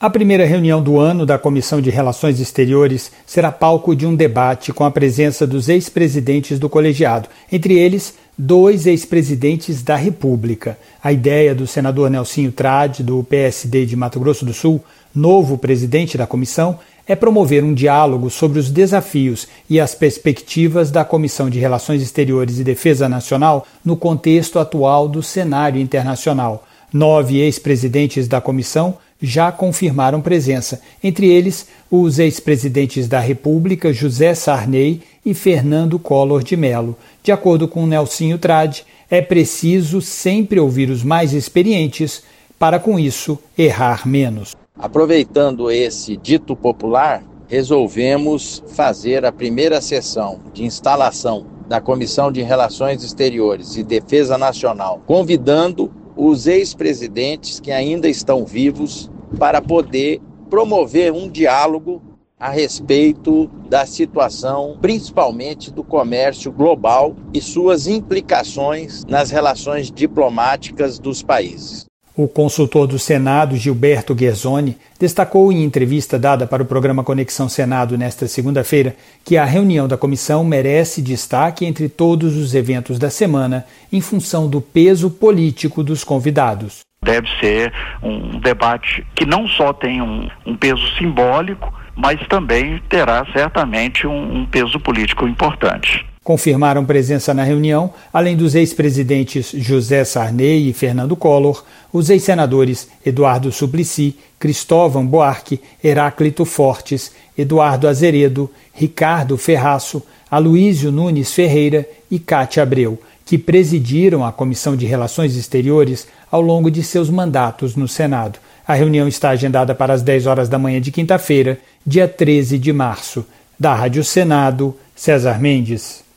A primeira reunião do ano da Comissão de Relações Exteriores será palco de um debate com a presença dos ex-presidentes do colegiado, entre eles 2 ex-presidentes da República. A ideia do senador Nelsinho Trade, do PSD de Mato Grosso do Sul, novo presidente da comissão, é promover um diálogo sobre os desafios e as perspectivas da Comissão de Relações Exteriores e Defesa Nacional no contexto atual do cenário internacional. 9 ex-presidentes da comissão já confirmaram presença, entre eles os ex-presidentes da República, José Sarney e Fernando Collor de Mello. De acordo com Nelsinho Trade, é preciso sempre ouvir os mais experientes para, com isso, errar menos. Aproveitando esse dito popular, resolvemos fazer a primeira sessão de instalação da Comissão de Relações Exteriores e Defesa Nacional, convidando os ex-presidentes que ainda estão vivos para poder promover um diálogo a respeito da situação, principalmente do comércio global e suas implicações nas relações diplomáticas dos países. O consultor do Senado, Gilberto Guerzoni, destacou em entrevista dada para o programa Conexão Senado nesta segunda-feira que a reunião da comissão merece destaque entre todos os eventos da semana em função do peso político dos convidados. Deve ser um debate que não só tem um peso simbólico, mas também terá certamente um peso político importante. Confirmaram presença na reunião, além dos ex-presidentes José Sarney e Fernando Collor, os ex-senadores Eduardo Suplicy, Cristóvão Buarque, Heráclito Fortes, Eduardo Azeredo, Ricardo Ferraço, Aloísio Nunes Ferreira e Cátia Abreu, que presidiram a Comissão de Relações Exteriores ao longo de seus mandatos no Senado. A reunião está agendada para as 10 horas da manhã de quinta-feira, dia 13 de março. Da Rádio Senado, César Mendes.